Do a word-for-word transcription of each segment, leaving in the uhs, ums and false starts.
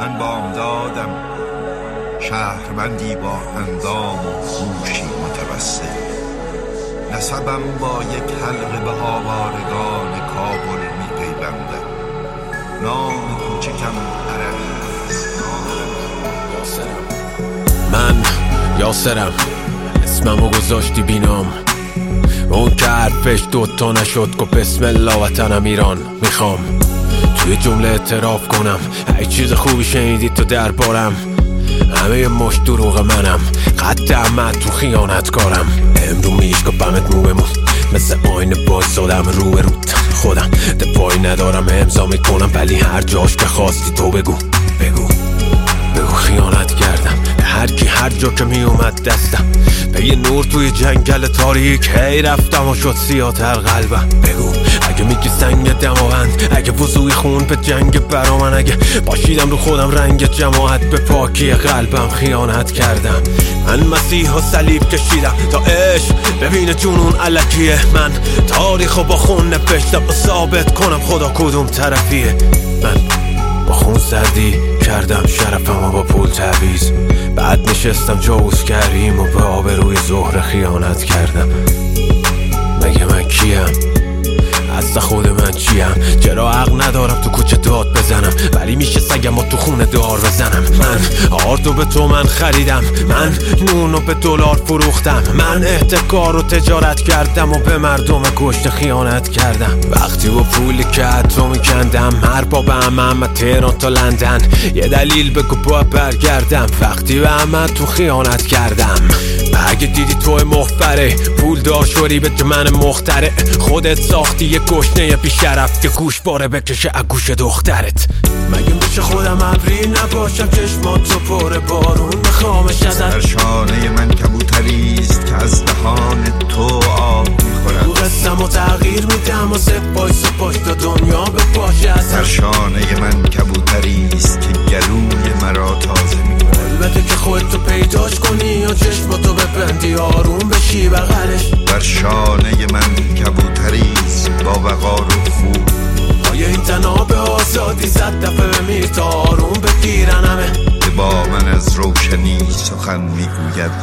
من بامدادم شهروندی با اندام و گوشی متوسل، نسبم با یک حلقه به آوارگان کابل می پیوندم. نام کوچکم عربیست. من یاسرم، اسممو گذاشتی بینام، اون که حرفش دوتا نشد گفت بسم الله وطنم ایران. میخوام توی جمله اعتراف کنم هیچ چیز خوبی شنیدی تو دربارم، همه مش دروغ منم، قد احمد تو خیانتکارم. امرو میشکافمت مو بمون مثل آینه باز دادم رو به روت خودم، دفاعی ندارم امضا میکنم ولی هر جاش که خواستی تو بگو بگو بگو خیانت کردم به هر کی هر جا که می اومد دستم، به یه نور توی جنگل تاریک هی رفتم و شد سیاتر قلبم. بگو اگه میگی سنگ دماوند، اگه وضوی خون به جنگ برا من، اگه باشیدم رو خودم رنگ جماعت به پاکی قلبم خیانت کردم. من مسیح و صلیب کشیدم تا عشق ببینه جنون الکیه، من تاریخو با خون نوشتم و ثابت کنم خدا کدوم طرفیه. من با خون سردی کردم شرفم و با پول تعویز، بعد نشستم جوز کریم و به آبروی زهر خیانت کردم. مگه من کیم؟ از خود من چیم؟ چرا حق ندارم تو کوچه داد بزنم ولی میشه سگم و تو خونه دار بزنم؟ من آردو به تو من خریدم، من نونو به دلار فروختم، من احتکار و تجارت کردم و به مردم گشت خیانت کردم. وقتی با پولی که حتی میکندم هر با به همه تهران تا لندن، یه دلیل بگو با برگردم. وقتی به همه تو خیانت کردم، اگه دیدی توی مخبره پول دار شوری به من مختره، خودت ساختی یه گشنه بی شرف که گوش باره بکشه اگوش دخترت. مگه میشه خودم ابری نباشم چشماتو پر بارون میخوامش ازت؟ در شانه من کبوتریست که از دهان تو آب میخورد، رو قسم و تغییر میدم و سپای سپاش تا دنیا به پاشه ازم. در شانه من کبوتریست که گلوی مرا تازه میکنه، البته که خودتو پیداش کنی و چشماتو ببندی آروم بشی بغلش. در شانه من کبوتریست با وقار و خوب، آیا این تناب آزادی صد دفعه بمیر تا آروم بگیرن همه؟ که با من از روشنی سخن میگوید.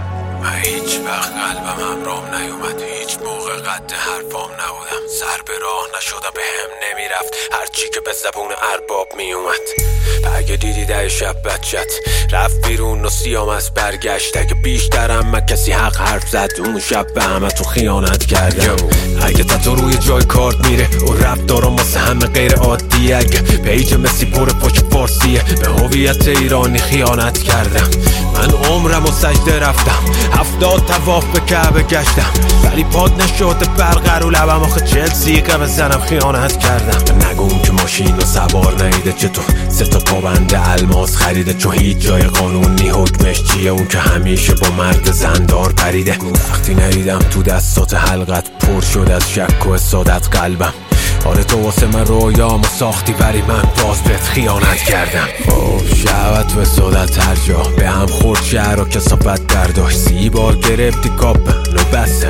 من هیچ وقت قلبم همرام نیومد، هیچ موقع قد حرفام نبودم، سر به راه نشده به هم نمیرفت هرچی که به زبون ارباب میومد. اگه دیدی ده شب بچت رفت بیرون و سیام از برگشت، اگه بیشترم من کسی حق حرف زد اون شب به همه تو خیانت کردم. اگه تا روی جای کارت میره و رفت دارم واسه همه غیر عادیه، اگه پیج مسی پر پاک فارسیه به هویت ایرانی خیانت کردم. من عمرم و سجده رفتم، هفتاد طواف به کعبه گشتم ولی پاد نشده برقر و لبم آخه چل سیقه بزنم خیانت کردم. نگم که ماشین و سوار نیده چطور سه تا پابند الماس خریده، چون هیچ جای قانونی حکمش چیه اون که همیشه با مرد زندار پریده. وقتی ندیدم تو دستات حلقت پر شد از شک و حسادت قلبم، آره تو واسه من رویامو ساختی ولی من باز بهت خیانت کردم. خب شهوت و حسادت هر جا به هم خورد، شهر و کثافت برداشت، سی بار گرفتی کاپن و بس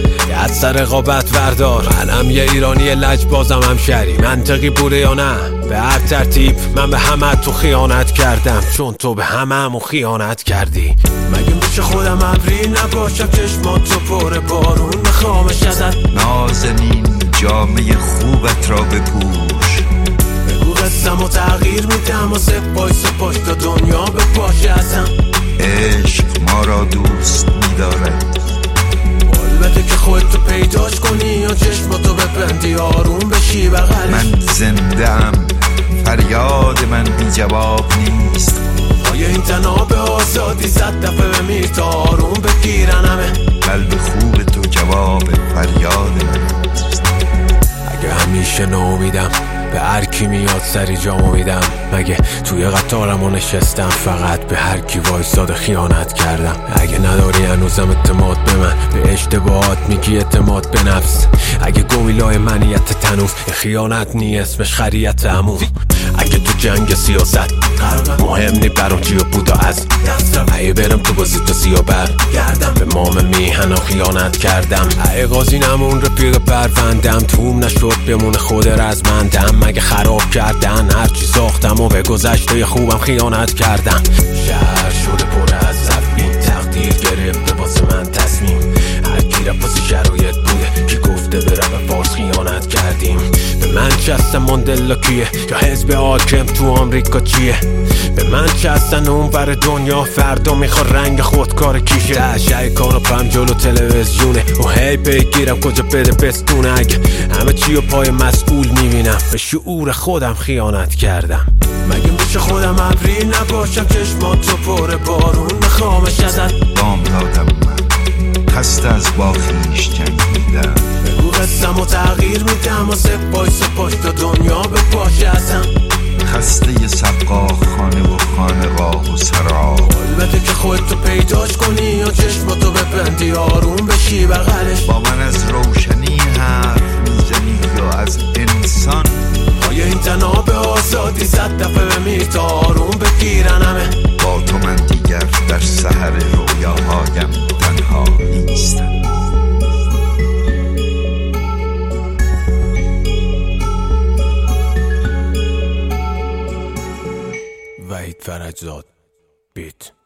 از سر رقابت وردار. منم یه ایرانی لجبازم هم شری، منطقی بوده یا نه؟ به هر ترتیب من به همه تو خیانت کردم چون تو به همه همو خیانت کردی. مگه میشه خودم ابری نباشم چشماتو پر بارون میخوامش ازت؟ نازنین جامعه خوبت را بپوش، بگو قسم و تغییر میدم و سپای سپاش تا دنیا به پاشه ازم. عشق ما را دوست میدارد، البته که خودتو پیداش کنی و چشماتو ببندی آروم بشی بغلش. من زنده ام، فریاد من بی جواب نیست، آیا این تناب آزادی صد دفعه بمیر تا آروم بگیرن همه؟ قلب خوب تو جواب فریاد من است. اگه همیشه ناامیدم به هر کی میاد سری جامو میدم، مگه توی قطارمو نشستم فقط به هر کی وایساده خیانت کردم. اگه نداری هنوزم اعتماد به من، به اشتباهات میگی اعتماد به نفس، اگه گویلای منیت تنوف خیانت نی اسمش خریت عموم. اگه تو جنگ سیاست مهم نی برام چی و بودا از اگه برم تو بازی تو سیا بر گردم، به مام میهنم خیانت کردم. اگه قاضی نمون رفیق پروندم توم نشد بمونه خود رزمندم، مگه خراب خراب کردن. هرچی ساختم و به گذشته خوبم خیانت کردم. شهر شده پر از زفین، تقدیر گرفته واسه من تصمیم. هر کی رفت واسه شرایط بوده که گفته به رب فارس خیانت کردیم. به من چستن ماندلا کیه یا حزب حاکم تو آمریکا چیه؟ به من چستن اون بر دنیا فردا میخواد رنگ خودکار کیشه. تشعه کاناپم جلو تلویزیونه و هی بگیرم کجا بده بستونه. اگه همه چی و پای مسئول میبینم به شعور خودم خیانت کردم. مگه میشه خودم ابری نباشم چشماتو پر بارون میخوامش ازت بام دادم من خسته از با خویش جنگیدم. بگو قسم و تغییر میدم و سپای سپاش تا دنیا به پاشه ازم. خسته ی سقا خانه و خانقاه و سرا. البته که خودتو پیداش کنی یا چشماتو ببندی آروم بشی بغلش. با من از روشنی حرف میزنی یا از انسان؟ آیا این تناب آزادی صد دفعه بمیر تا آروم بگیرن همه؟ با تو من دیگر در سحر رویاهایم تنها نیستم. وحید فرجزاد بیت.